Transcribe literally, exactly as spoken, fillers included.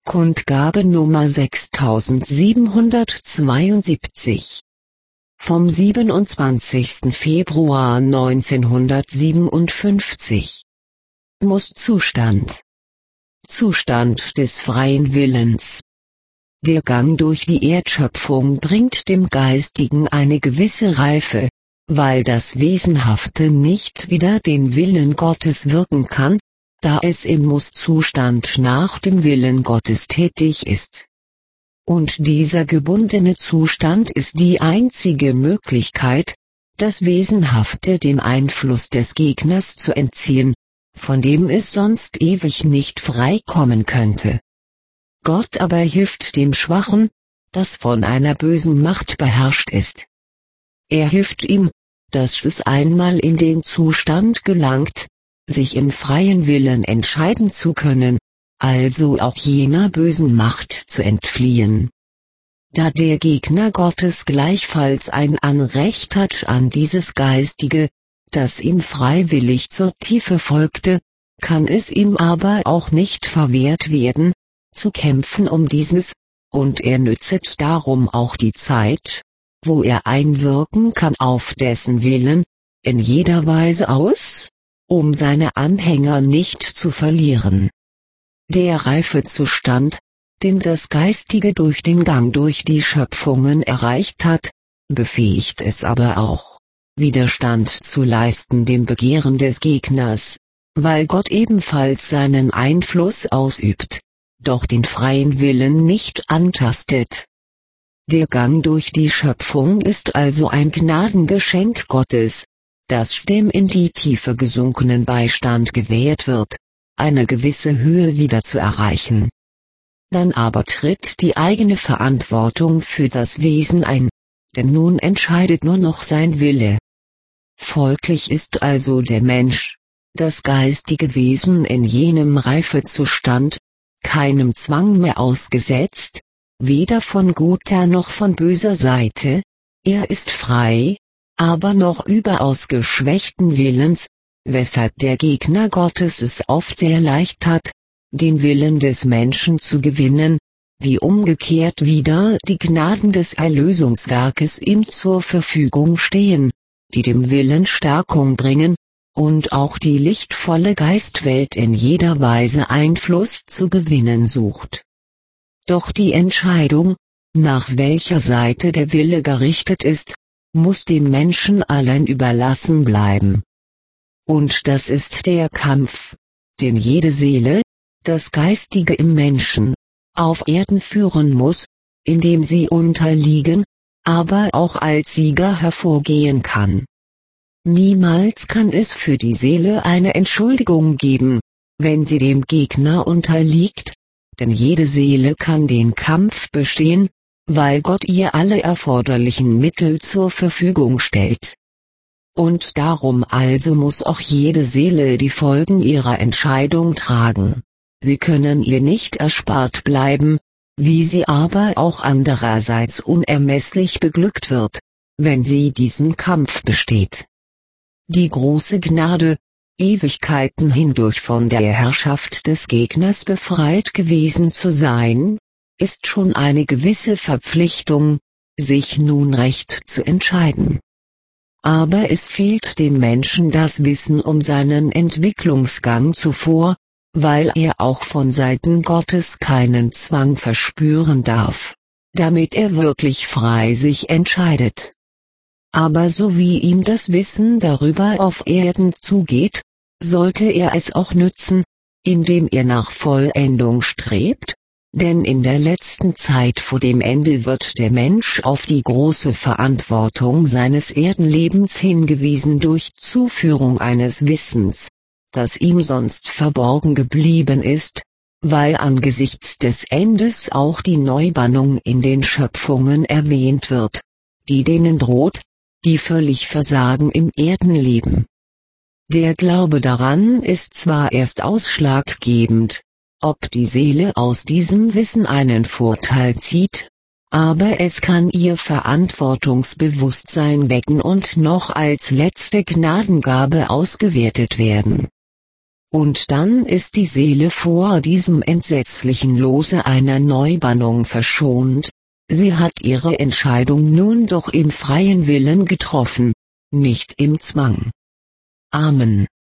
Kundgabe Nummer sechstausendsiebenhundertzweiundsiebzig vom siebenundzwanzigsten Februar neunzehnhundertsiebenundfünfzig. Muss-Zustand. Zustand des freien Willens. Der Gang durch die Erdschöpfung bringt dem Geistigen eine gewisse Reife, weil das Wesenhafte nicht wider den Willen Gottes wirken kann, da es im Muss-Zustand nach dem Willen Gottes tätig ist. Und dieser gebundene Zustand ist die einzige Möglichkeit, das Wesenhafte dem Einfluss des Gegners zu entziehen, von dem es sonst ewig nicht freikommen könnte. Gott aber hilft dem Schwachen, das von einer bösen Macht beherrscht ist. Er hilft ihm, dass es einmal in den Zustand gelangt, sich im freien Willen entscheiden zu können, also auch jener bösen Macht zu entfliehen. Da der Gegner Gottes gleichfalls ein Anrecht hat an dieses Geistige, das ihm freiwillig zur Tiefe folgte, kann es ihm aber auch nicht verwehrt werden, zu kämpfen um dieses, und er nützet darum auch die Zeit, wo er einwirken kann auf dessen Willen, in jeder Weise aus, um seine Anhänger nicht zu verlieren. Der Reifezustand, den das Geistige durch den Gang durch die Schöpfungen erreicht hat, befähigt es aber auch, Widerstand zu leisten dem Begehren des Gegners, weil Gott ebenfalls seinen Einfluss ausübt, doch den freien Willen nicht antastet. Der Gang durch die Schöpfung ist also ein Gnadengeschenk Gottes, das dem in die Tiefe gesunkenen Beistand gewährt wird, eine gewisse Höhe wieder zu erreichen. Dann aber tritt die eigene Verantwortung für das Wesen ein, denn nun entscheidet nur noch sein Wille. Folglich ist also der Mensch, das geistige Wesen in jenem Reifezustand, keinem Zwang mehr ausgesetzt, weder von guter noch von böser Seite, er ist frei, aber noch überaus geschwächten Willens, weshalb der Gegner Gottes es oft sehr leicht hat, den Willen des Menschen zu gewinnen, wie umgekehrt wieder die Gnaden des Erlösungswerkes ihm zur Verfügung stehen, die dem Willen Stärkung bringen, und auch die lichtvolle Geistwelt in jeder Weise Einfluss zu gewinnen sucht. Doch die Entscheidung, nach welcher Seite der Wille gerichtet ist, muss dem Menschen allein überlassen bleiben. Und das ist der Kampf, den jede Seele, das Geistige im Menschen, auf Erden führen muss, indem sie unterliegen, aber auch als Sieger hervorgehen kann. Niemals kann es für die Seele eine Entschuldigung geben, wenn sie dem Gegner unterliegt, denn jede Seele kann den Kampf bestehen, weil Gott ihr alle erforderlichen Mittel zur Verfügung stellt. Und darum also muss auch jede Seele die Folgen ihrer Entscheidung tragen. Sie können ihr nicht erspart bleiben, wie sie aber auch andererseits unermesslich beglückt wird, wenn sie diesen Kampf besteht. Die große Gnade, Ewigkeiten hindurch von der Herrschaft des Gegners befreit gewesen zu sein, ist schon eine gewisse Verpflichtung, sich nun recht zu entscheiden. Aber es fehlt dem Menschen das Wissen um seinen Entwicklungsgang zuvor, weil er auch von Seiten Gottes keinen Zwang verspüren darf, damit er wirklich frei sich entscheidet. Aber so wie ihm das Wissen darüber auf Erden zugeht, sollte er es auch nützen, indem er nach Vollendung strebt, denn in der letzten Zeit vor dem Ende wird der Mensch auf die große Verantwortung seines Erdenlebens hingewiesen durch Zuführung eines Wissens, das ihm sonst verborgen geblieben ist, weil angesichts des Endes auch die Neubannung in den Schöpfungen erwähnt wird, die denen droht, die völlig versagen im Erdenleben. Der Glaube daran ist zwar erst ausschlaggebend, ob die Seele aus diesem Wissen einen Vorteil zieht, aber es kann ihr Verantwortungsbewusstsein wecken und noch als letzte Gnadengabe ausgewertet werden. Und dann ist die Seele vor diesem entsetzlichen Lose einer Neubannung verschont. Sie hat ihre Entscheidung nun doch im freien Willen getroffen, nicht im Zwang. Amen.